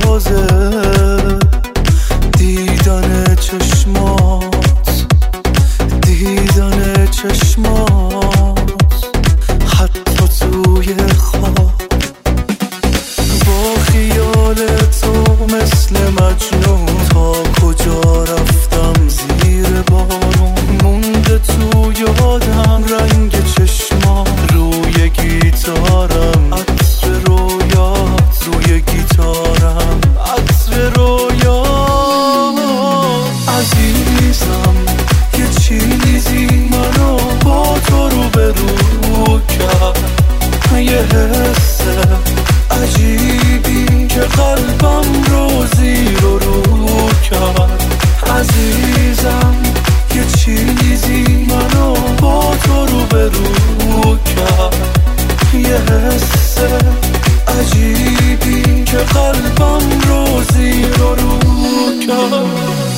تازه دیدن چشمات، دیدن چشمات، حتی توی خواب با خیال تو مثل مجنون. تا کجا رفتم زیر بارون، مونده تو یادم رنگ چشمات روی گیتارم، عطر رویات روی گیتارم، عطر رویات. عزیزم یه چیزی منو با تو رو به رو کرد، یه حس عجیبی که قلبم رو زیر و رو کرد. عزیزم یه چیزی منو با تو رو به رو کرد، یه حس عجیبی که قلبم رو زیر و رو کرد.